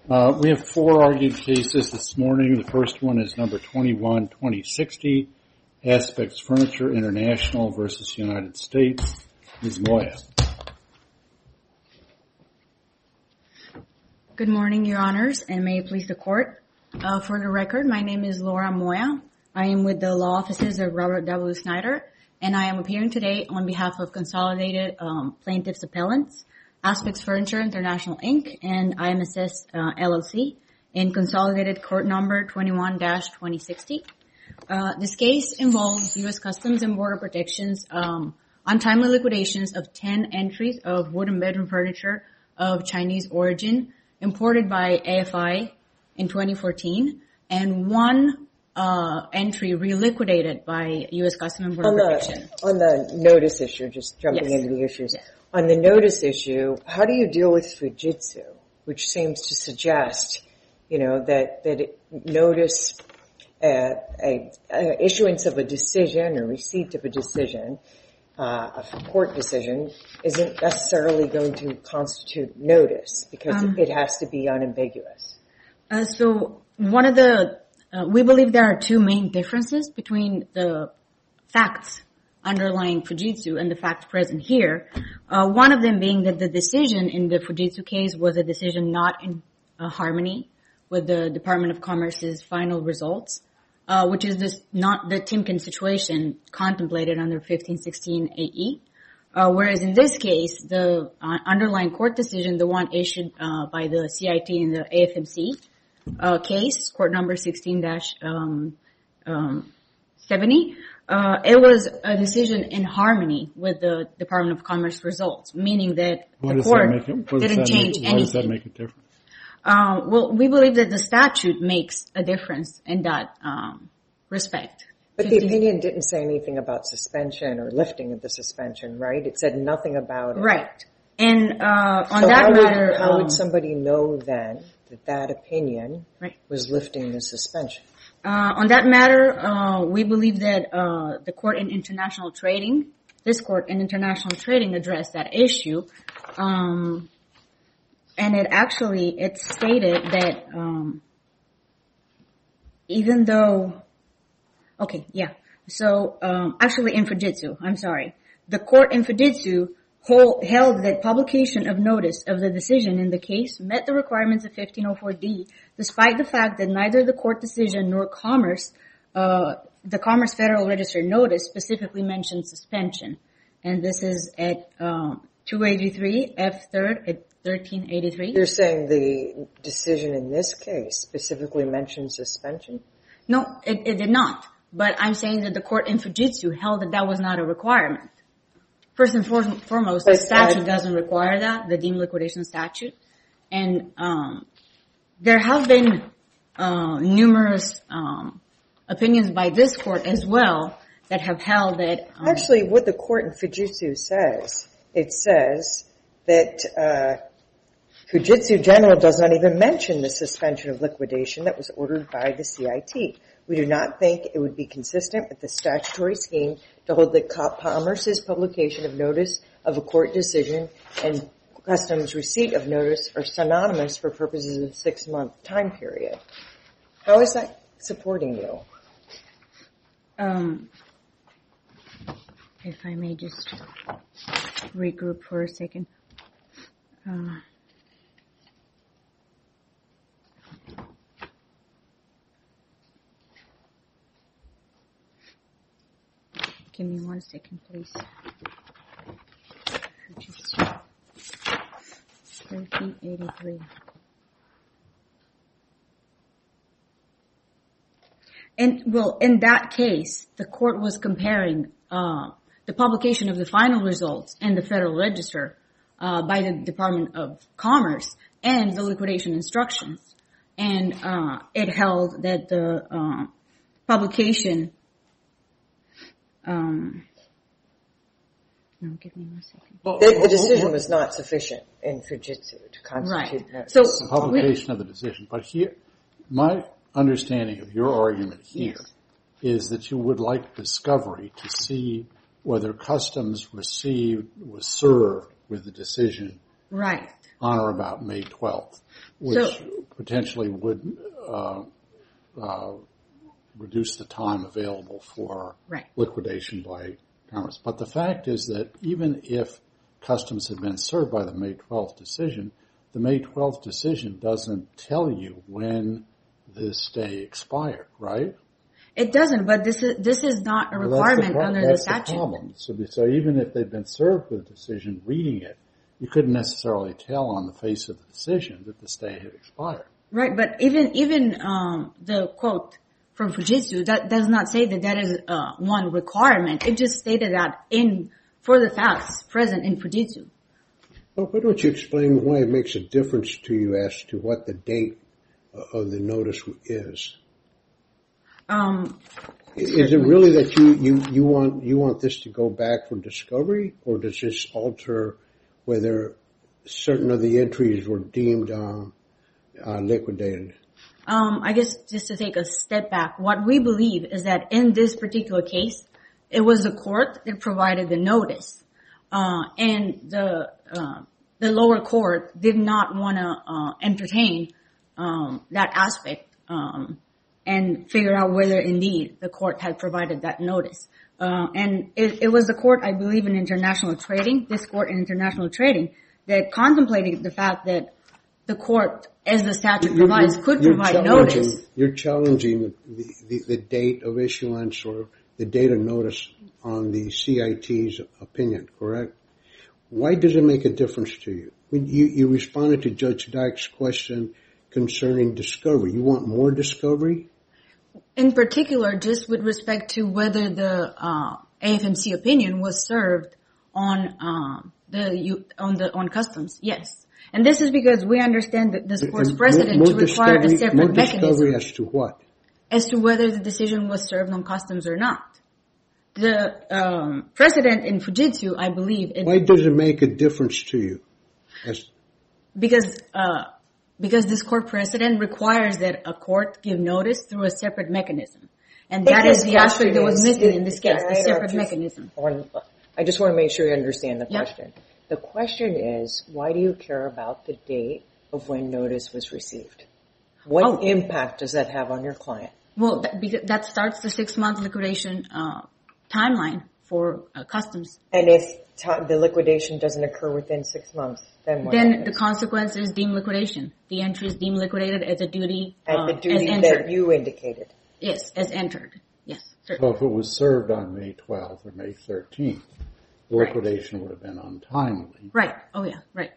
We have 4 argued cases this morning. The first one is number 21-2060, Aspects Furniture International versus United States. Ms. Moya. Good morning, Your Honors, and may it please the Court. For the record, my name is Laura Moya. I am with the law offices of Robert W. Snyder, and I am appearing today on behalf of Consolidated Plaintiffs' Appellants, Aspects Furniture International, Inc., and IMSS LLC in Consolidated Court Number 21-2060. This case involves U.S. Customs and Border Protection's untimely liquidations of 10 entries of wooden bedroom furniture of Chinese origin imported by AFI in 2014, and 1 entry reliquidated by U.S. Customs and Border Protection. On the notice issue, just jumping into the issues. Yes. On the notice issue, how do you deal with Fujitsu, which seems to suggest, that notice, issuance of a decision or receipt of a decision, a court decision, isn't necessarily going to constitute notice because it has to be unambiguous. So one of we believe there are 2 main differences between the facts underlying Fujitsu and the facts present here. One of them being that the decision in the Fujitsu case was a decision not in harmony with the Department of Commerce's final results, which is not the Timken situation contemplated under 1516 AE. Whereas in this case, the underlying court decision, the one issued by the CIT in the AFMC case, court number 16-70, it was a decision in harmony with the Department of Commerce results, meaning that the court didn't change anything. Why does that make a difference? Well, we believe that the statute makes a difference in that respect. But the opinion didn't say anything about suspension or lifting of the suspension, right? It said nothing about it. Right. And on that matter... How would somebody know then that opinion was lifting the suspension? On that matter, we believe that the court in international trading, this court in international trading addressed that issue. And it stated that even though... Okay, yeah. So, actually in Fujitsu, I'm sorry. The court in Fujitsu held that publication of notice of the decision in the case met the requirements of 1504D, despite the fact that neither the court decision nor the Commerce Federal Register notice specifically mentioned suspension. And this is at 283 F3rd at 1383. You're saying the decision in this case specifically mentioned suspension? No, it did not. But I'm saying that the court in Fujitsu held that was not a requirement. First and foremost, the statute doesn't require that, the deemed liquidation statute. And there have been numerous opinions by this court as well that have held that... Actually, what the court in Fujitsu says, it says that Fujitsu General does not even mention the suspension of liquidation that was ordered by the CIT. We do not think it would be consistent with the statutory scheme to hold that Commerce's publication of notice of a court decision and Customs receipt of notice are synonymous for purposes of a 6-month time period. How is that supporting you? If I may just regroup for a second. Give me 1 second, please. 1383. And, well, in that case, the court was comparing the publication of the final results in the Federal Register by the Department of Commerce and the liquidation instructions. And it held that the publication... No, give me 1 second. The decision was not sufficient in Fujitsu to constitute notice. So the publication of the decision. But here, my understanding of your argument here is that you would like discovery to see whether Customs was served with the decision on or about May 12th, which potentially would reduce the time available for liquidation by Commerce. But the fact is that even if Customs had been served by the May 12th decision, the May 12th decision doesn't tell you when the stay expired, right? It doesn't, but this is not a requirement under the statute. That's the problem. So even if they'd been served with a decision, reading it, you couldn't necessarily tell on the face of the decision that the stay had expired. Right, but even the quote from Fujitsu, that does not say that is one requirement. It just stated that for the facts present in Fujitsu. Well, why don't you explain why it makes a difference to you as to what the date of the notice is? Is it really that you want this to go back for discovery, or does this alter whether certain of the entries were deemed liquidated? I guess just to take a step back, what we believe is that in this particular case, it was the court that provided the notice, and the lower court did not want to entertain that aspect and figure out whether indeed the court had provided that notice. And it was the court, I believe, in international trading, this court in international trading, that contemplated the fact that the court, as the statute provides, could provide notice. You're challenging the date of issuance or the date of notice on the CIT's opinion, correct? Why does it make a difference to you? You responded to Judge Dyke's question concerning discovery. You want more discovery? In particular, just with respect to whether the AFMC opinion was served on customs, yes. And this is because we understand that this court's precedent to require a separate mechanism. More discovery as to what? As to whether the decision was served on customs or not. The precedent in Fujitsu, I believe... Why does it make a difference to you? Because this court precedent requires that a court give notice through a separate mechanism. And that is the aspect that was missing in this case, the separate mechanism. I just want to make sure you understand the question. Yep. The question is, why do you care about the date of when notice was received? What impact does that have on your client? Well, that starts the 6-month liquidation timeline for customs. And if the liquidation doesn't occur within 6 months, then what happens? The consequence is deemed liquidation. The entry is deemed liquidated as a duty as entered. That you indicated. Yes, as entered. Yes, certainly. So if it was served on May 12th or May 13th, the liquidation would have been untimely. Right. Oh, yeah. Right.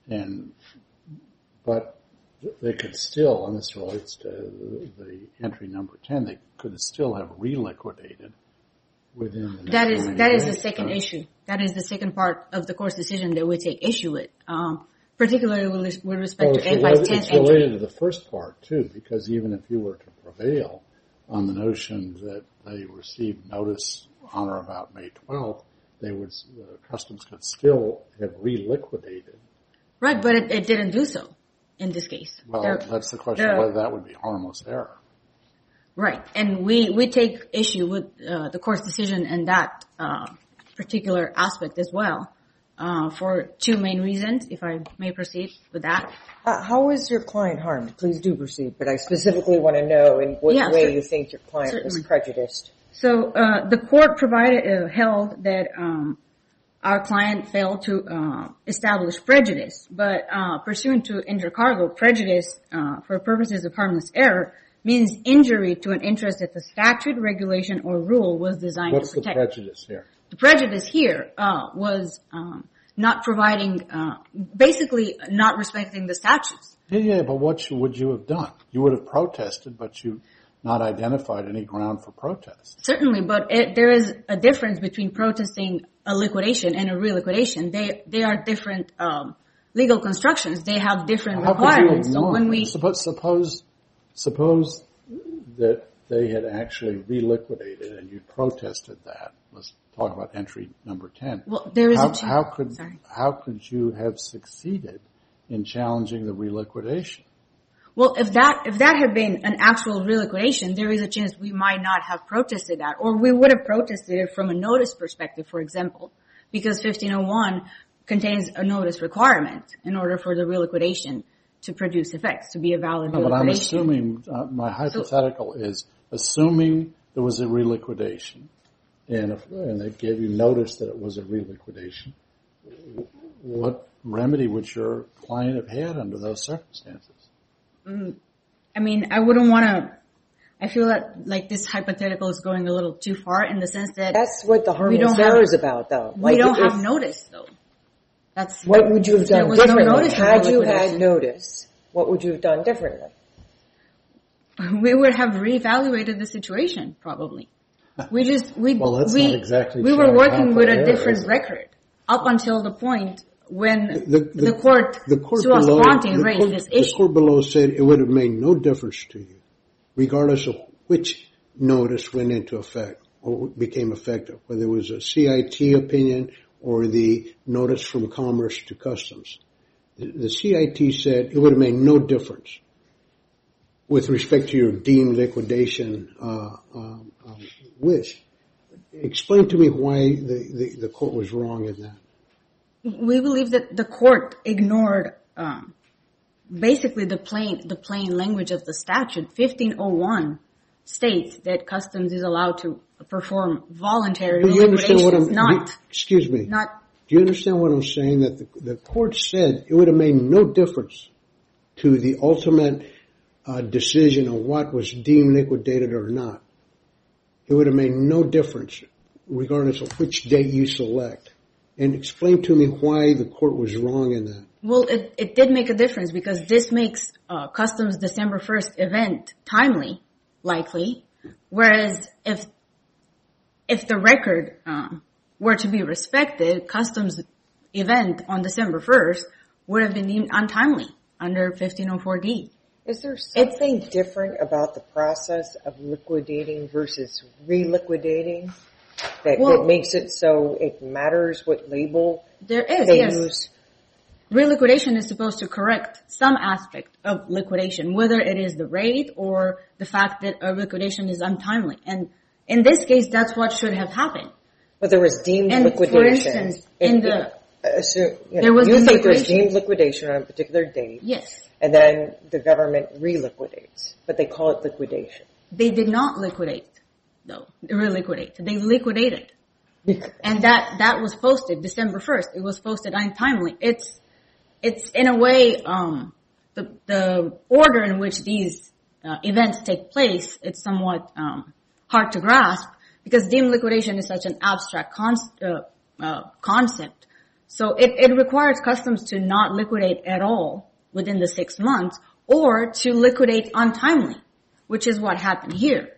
But they could still, and this relates to the entry number 10, they could still have reliquidated within the next 90 That is the second issue. That is the second part of the court's decision that we take issue with, particularly with respect to AFI's 10th entry. It's related to the first part, too, because even if you were to prevail on the notion that they received notice on or about May 12th, customs could still have reliquidated. Right, but it didn't do so in this case. Well, that's the question, whether that would be harmless error. Right, and we take issue with the court's decision in that particular aspect as well, for two main reasons, if I may proceed with that. How was your client harmed? Please do proceed, but I specifically want to know in what way you think your client was prejudiced. So the court held that our client failed to establish prejudice, but pursuant to intercargo, prejudice for purposes of harmless error means injury to an interest that the statute, regulation, or rule was designed to protect. What's the prejudice here? The prejudice here was not providing, basically not respecting the statutes. Yeah, but what would you have done? You would have protested, but you not identified any ground for protest. Certainly, but there is a difference between protesting a liquidation and a reliquidation. They are different legal constructions. They have different requirements. So when we suppose that they had actually reliquidated and you protested that. Let's talk about entry number 10. Well, there is how could you have succeeded in challenging the reliquidation? Well, if that had been an actual reliquidation, there is a chance we might not have protested that, or we would have protested it from a notice perspective, for example, because 1501 contains a notice requirement in order for the reliquidation to produce effects, to be a valid No, but I'm reliquidation. assuming, my hypothetical is assuming there was a reliquidation, and they gave you notice that it was a reliquidation, what remedy would your client have had under those circumstances? I mean, I wouldn't want to. I feel that like this hypothetical is going a little too far in the sense that that's what the harmless error is about, though. We don't have notice, though. That's what would you have done differently? No notice had you had notice, what would you have done differently? We would have reevaluated the situation, probably. We not exactly we were working with a different record up until the point when the court sua sponte raised this issue. The court below said it would have made no difference to you, regardless of which notice went into effect or became effective, whether it was a CIT opinion or the notice from Commerce to Customs. The CIT said it would have made no difference with respect to your deemed liquidation wish. Explain to me why the court was wrong in that. We believe that the court ignored basically the plain language of the statute. 1501 states that Customs is allowed to perform voluntary liquidations. Excuse me. Do you understand what I'm saying? That the court said it would have made no difference to the ultimate decision on what was deemed liquidated or not. It would have made no difference regardless of which date you select. And explain to me why the court was wrong in that. Well, it did make a difference because this makes Customs December 1st event timely, likely. Whereas if the record were to be respected, Customs event on December 1st would have been deemed untimely under 1504D. Is there something different about the process of liquidating versus reliquidating that makes it so it matters what label there is? They yes. use? Reliquidation is supposed to correct some aspect of liquidation, whether it is the rate or the fact that a liquidation is untimely. And in this case, that's what should have happened. But there was deemed liquidation. For instance, you think there's deemed liquidation on a particular date. Yes. And then the government reliquidates, but they call it liquidation. They did not liquidate, though. Reliquidate. They liquidated. And that was posted December 1st. It was posted untimely. It's in a way, the order in which these events take place, it's somewhat hard to grasp because deemed liquidation is such an abstract concept. So it requires Customs to not liquidate at all within the 6 months or to liquidate untimely, which is what happened here.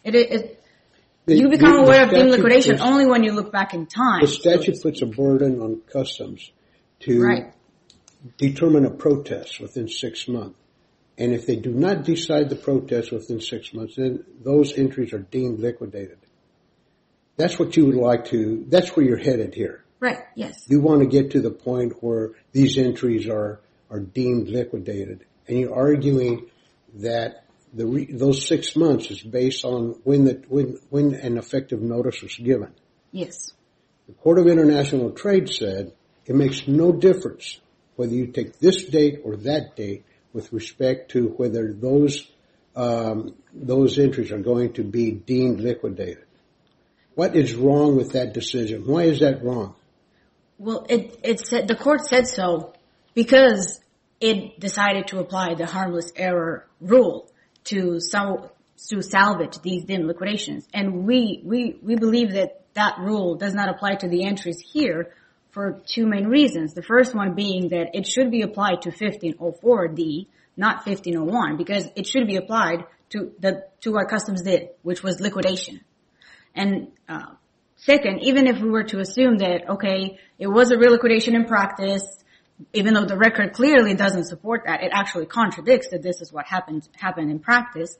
You become aware of deemed liquidation only when you look back in time. The statute puts a burden on Customs to determine a protest within 6 months. And if they do not decide the protest within 6 months, then those entries are deemed liquidated. That's what you would like to, that's where you're headed here. Right, yes. You want to get to the point where these entries are deemed liquidated. And you're arguing that those 6 months is based on when an effective notice was given. Yes. The Court of International Trade said it makes no difference whether you take this date or that date with respect to whether those entries are going to be deemed liquidated. What is wrong with that decision? Why is that wrong? Well, the court said so because it decided to apply the harmless error rule to salvage these deemed liquidations. And we believe that rule does not apply to the entries here for two main reasons. The first one being that it should be applied to 1504D, not 1501, because it should be applied to what Customs did, which was liquidation. And second, even if we were to assume that, okay, it was a real liquidation in practice, even though the record clearly doesn't support that, it actually contradicts that this is what happened in practice.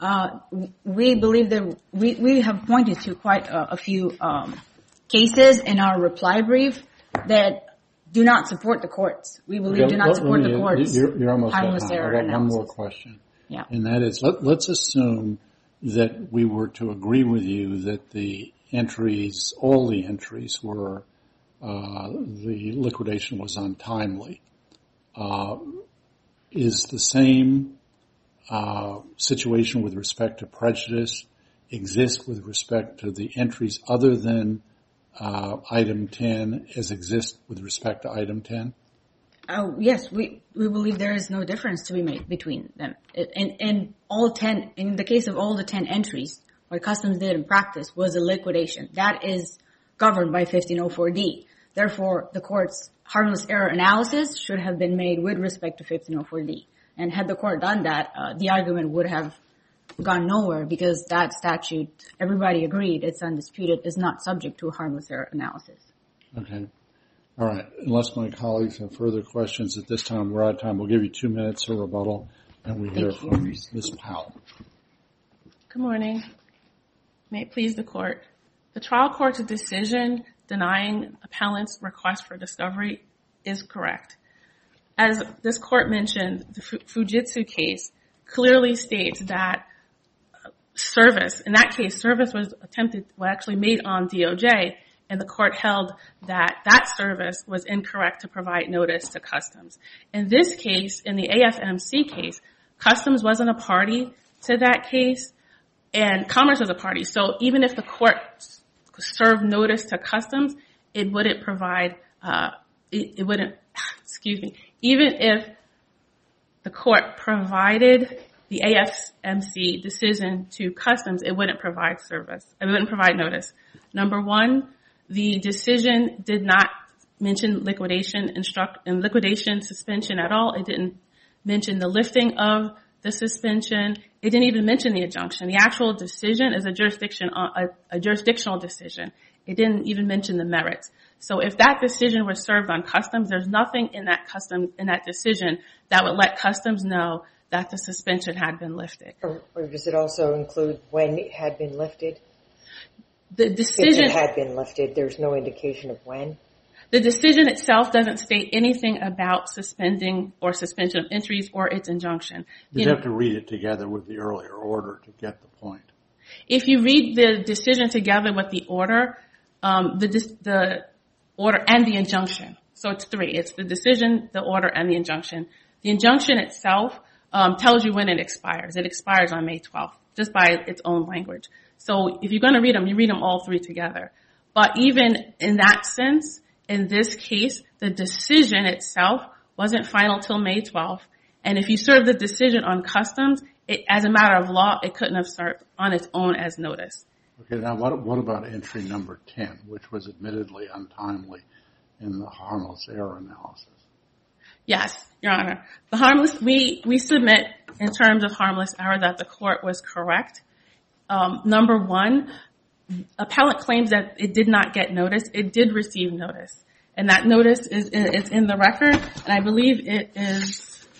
We believe that we have pointed to quite a few cases in our reply brief that do not support the courts. We believe do not support the courts. You're almost harmless at error time. I got one analysis. more question. Yeah. And that is, let's assume that we were to agree with you that the entries, all the entries were, the liquidation was untimely. is the same situation with respect to prejudice exist with respect to the entries other than item 10 as exist with respect to item 10? Yes, we believe there is no difference to be made between them. In the case of all the 10 entries, what Customs did in practice was a liquidation. That is governed by 1504D. Therefore, the court's harmless error analysis should have been made with respect to 1504D. And had the court done that, the argument would have gone nowhere because that statute, everybody agreed, it's undisputed, is not subject to a harmless error analysis. Okay. All right. Unless my colleagues have further questions at this time, we're out of time. We'll give you 2 minutes for rebuttal, and we hear from Ms. Powell. Good morning. May it please the court. The trial court's decision denying appellant's request for discovery is correct. As this court mentioned, the Fujitsu case clearly states that service, in that case, service was actually made on DOJ, and the court held that that service was incorrect to provide notice to Customs. In this case, in the AFMC case, Customs wasn't a party to that case, and Commerce was a party. So even if the court served notice to Customs, it wouldn't provide, even if the court provided the AFMC decision to Customs, it wouldn't provide service. It wouldn't provide notice. Number one, the decision did not mention liquidation suspension at all. It didn't mention the lifting of the suspension. It didn't even mention the injunction. The actual decision is a jurisdictional decision. It didn't even mention the merits. So if that decision was served on Customs, there's nothing in that decision that would let Customs know that the suspension had been lifted. Or does it also include when it had been lifted? The decision, if it had been lifted, there's no indication of when? The decision itself doesn't state anything about suspending or suspension of entries or its injunction. You'd have to read it together with the earlier order to get the point. If you read the decision together with the order, the order and the injunction, so it's three. It's the decision, the order, and the injunction. The injunction itself tells you when it expires. It expires on May 12th, just by its own language. So if you're going to read them, you read them all three together. But even in that sense, in this case, the decision itself wasn't final till May 12th. And if you serve the decision on Customs, as a matter of law, it couldn't have served on its own as notice. Okay, now what about entry number 10, which was admittedly untimely in the harmless error analysis? Yes, Your Honor. We submit in terms of harmless error that the court was correct. Number one, appellant claims that it did not get notice. It did receive notice. And that notice is in the record, and I believe it is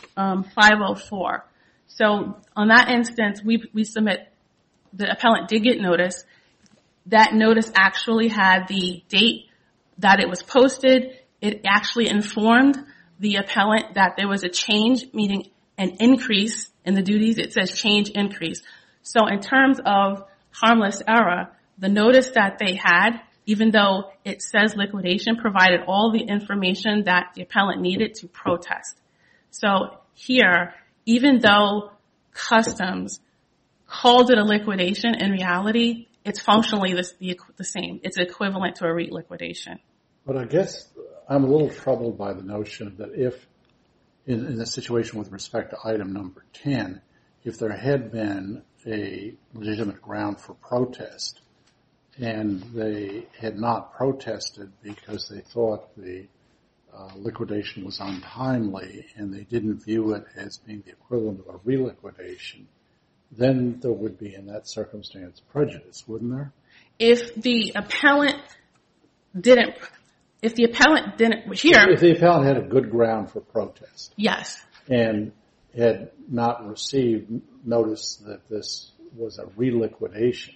504. So on that instance, we submit the appellant did get notice. That notice actually had the date that it was posted. It actually informed the appellant that there was a change, meaning an increase in the duties. It says change increase. So in terms of harmless error, the notice that they had, even though it says liquidation, provided all the information that the appellant needed to protest. So here, even though Customs called it a liquidation, in reality, it's functionally the same. It's equivalent to a REIT liquidation. But I guess I'm a little troubled by the notion that if, in a situation with respect to item number 10, if there had been a legitimate ground for protest and they had not protested because they thought the liquidation was untimely and they didn't view it as being the equivalent of a reliquidation, then there would be, in that circumstance, prejudice, wouldn't there? If the appellant didn't here. If the appellant had a good ground for protest. Yes. And had not received notice that this was a reliquidation,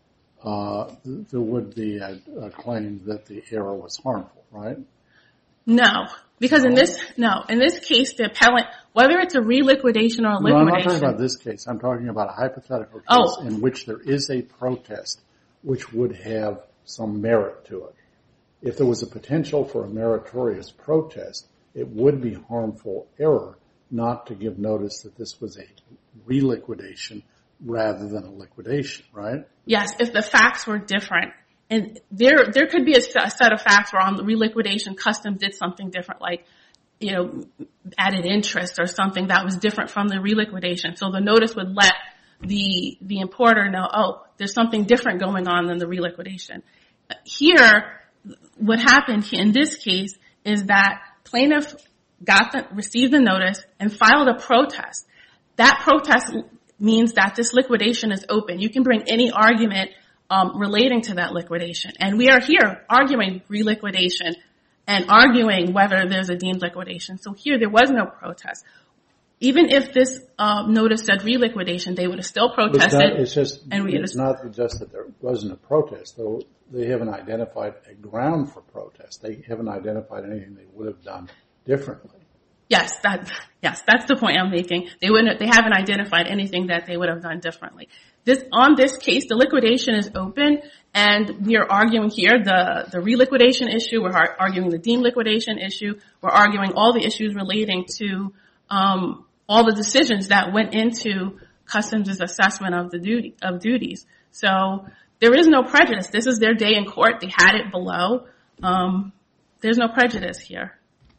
there would be a claim that the error was harmful, right? No. Because in this case, the appellant, whether it's a reliquidation or a liquidation. No, I'm not talking about this case. I'm talking about a hypothetical case in which there is a protest which would have some merit to it. If there was a potential for a meritorious protest, it would be harmful error not to give notice that this was a reliquidation rather than a liquidation, right? Yes, if the facts were different. And there could be a set of facts where on the reliquidation, Customs did something different, like, added interest or something that was different from the reliquidation. So the notice would let the importer know, oh, there's something different going on than the reliquidation. Here, what happened in this case is that plaintiff received the notice and filed a protest. That protest means that this liquidation is open. You can bring any argument relating to that liquidation. And we are here arguing reliquidation and arguing whether there's a deemed liquidation. So here there was no protest. Even if this notice said reliquidation, they would have still protested. It's not just that there wasn't a protest, though. They haven't identified a ground for protest. They haven't identified anything they would have done differently. Yes, that's the point I'm making. They haven't identified anything that they would have done differently. On this case, the liquidation is open, and we are arguing here the reliquidation issue. We're arguing the deemed liquidation issue. We're arguing all the issues relating to all the decisions that went into Customs' assessment of duties. So there is no prejudice. This is their day in court. They had it below. There's no prejudice here.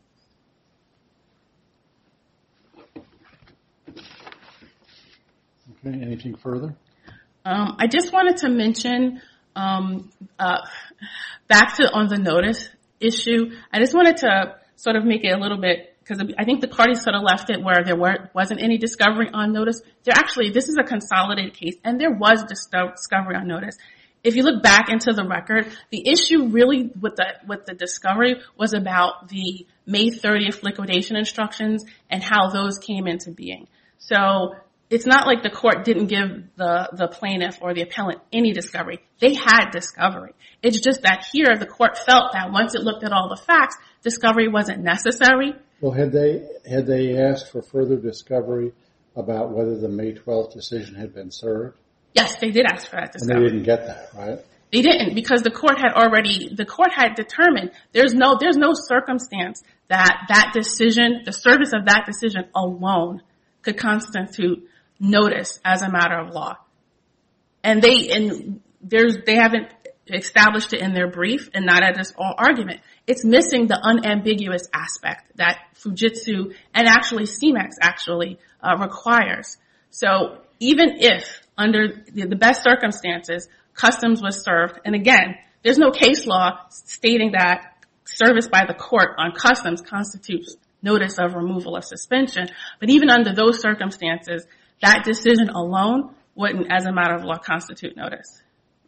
Okay, anything further? I just wanted to mention, back on the notice issue, I just wanted to sort of make it a little bit, because I think the parties sort of left it where there wasn't any discovery on notice. This is a consolidated case, and there was discovery on notice. If you look back into the record, the issue really with the discovery was about the May 30th liquidation instructions and how those came into being. So it's not like the court didn't give the plaintiff or the appellant any discovery. They had discovery. It's just that here the court felt that once it looked at all the facts, discovery wasn't necessary. Well, had they asked for further discovery about whether the May 12th decision had been served? Yes, they did ask for that discovery. And they didn't get that, right? They didn't, because the court had determined there's no circumstance that decision, the service of that decision alone could constitute notice as a matter of law. And they haven't established it in their brief and not at this argument. It's missing the unambiguous aspect that Fujitsu and actually CMEX requires. So even if under the best circumstances, Customs was served, and again, there's no case law stating that service by the court on Customs constitutes notice of removal of suspension, but even under those circumstances, that decision alone wouldn't, as a matter of law, constitute notice.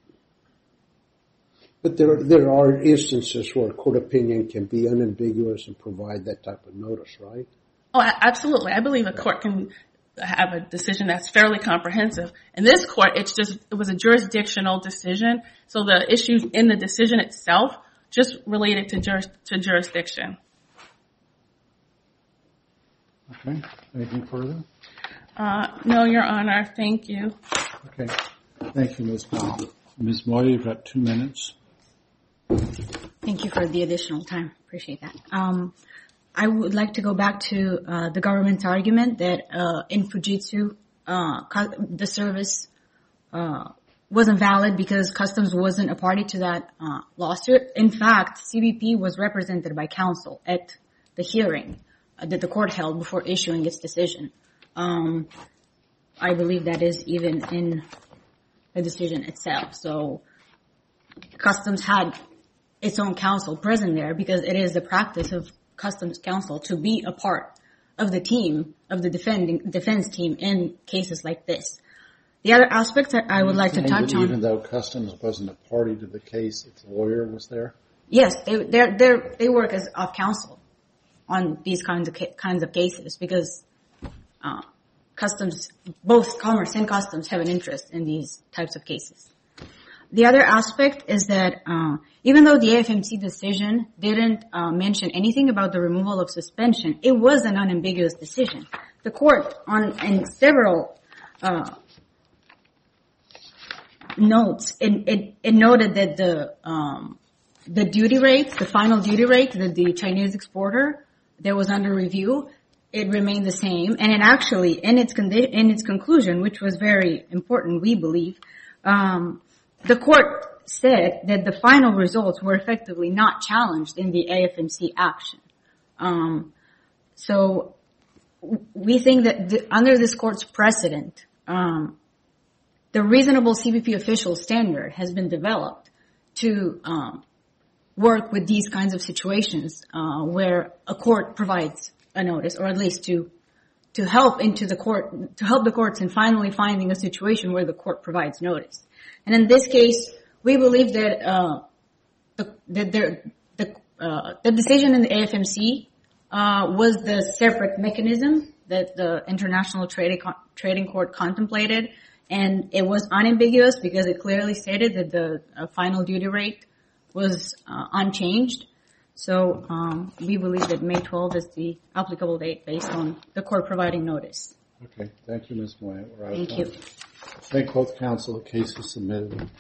But there are instances where court opinion can be unambiguous and provide that type of notice, right? Oh, absolutely. I believe a court can have a decision that's fairly comprehensive. In this court, it was a jurisdictional decision, so the issues in the decision itself just related to jurisdiction. Okay. Anything further? No, Your Honor. Thank you. Okay. Thank you, Ms. Powell. Ms. Moya, you've got 2 minutes. Thank you for the additional time. Appreciate that. I would like to go back to the government's argument that in Fujitsu, the service wasn't valid because Customs wasn't a party to that lawsuit. In fact, CBP was represented by counsel at the hearing that the court held before issuing its decision. I believe that is even in the decision itself. So Customs had its own counsel present there because it is the practice of Customs counsel to be a part of the team, of the defense team in cases like this. The other aspect that I would like to touch on... Even though Customs wasn't a party to the case, its lawyer was there? Yes, they work as of counsel on these kinds of cases because Customs, both Commerce and Customs have an interest in these types of cases. The other aspect is that even though the AFMC decision didn't mention anything about the removal of suspension, it was an unambiguous decision. The court, in several notes, it noted that the duty rate, the final duty rate that the Chinese exporter that was under review, it remained the same, and it actually, in its conclusion, which was very important, we believe, the court said that the final results were effectively not challenged in the AFMC action. So we think that under this court's precedent, the reasonable CBP official standard has been developed to work with these kinds of situations where a court provides a notice, or at least to help the courts in finally finding a situation where the court provides notice. And in this case, we believe that the decision in the AFMC was the separate mechanism that the International Trading Court contemplated, and it was unambiguous because it clearly stated that the final duty rate was unchanged. So we believe that May 12th is the applicable date based on the court providing notice. Okay. Thank you, Ms. Moya. Thank you. Thank both counsel. The case is submitted.